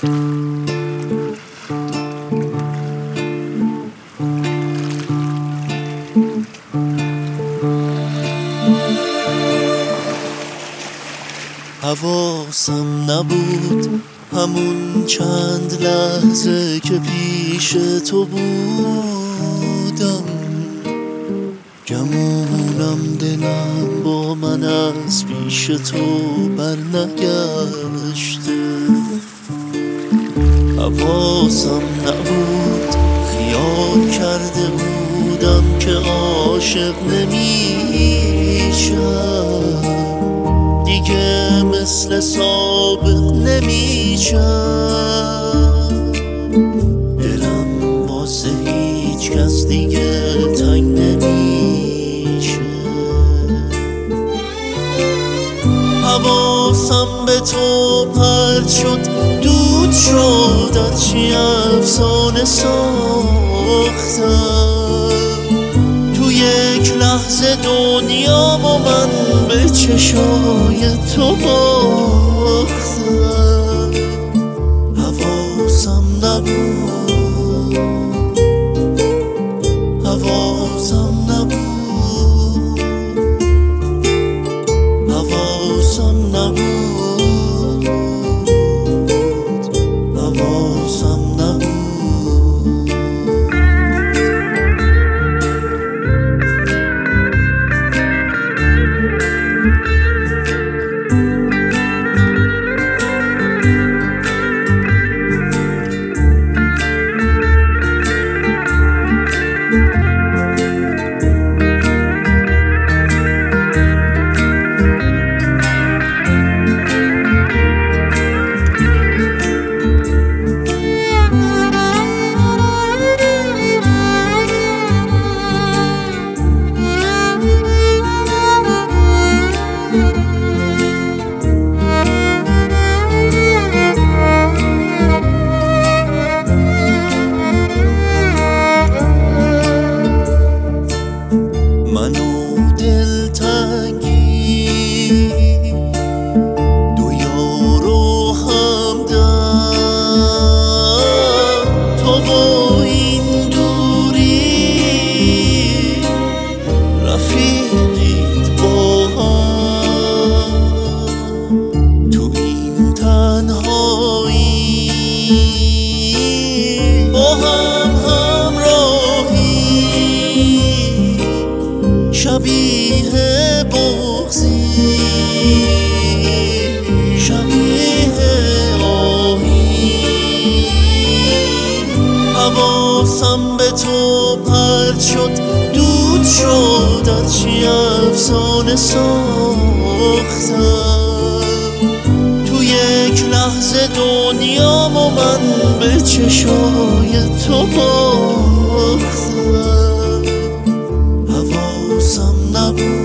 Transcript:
حواسم نبود همون چند لحظه که پیش تو بودم، گمونم دلم با من از پیش تو برنگشته. حواسم نبود خیال کرده بودم که عاشق نمیشم، دیگه مثل سابق نمیشم. دلم واسه هیچ کس دیگه تنگ نمیشه. حواسم به تو پرت شد، دود شد، از چی افسانه ساختم. تو یک لحظه دنیا و من به چشای تو باختم. حواسم نبود، حواسم نبود، حواسم نبود، حواسم نبود. منو دلتنگی دو یارو همدم، تو با این دوری رفیقید با هم. تو این تنهایی با هم همراهی، شبیه بغضی، شبیه آهی. حواسم به تو پرت شد، دود شد، از چی افسانه ساختم. تو یک لحظه دنیا و من به چشای تو باختم. حواسم نبود.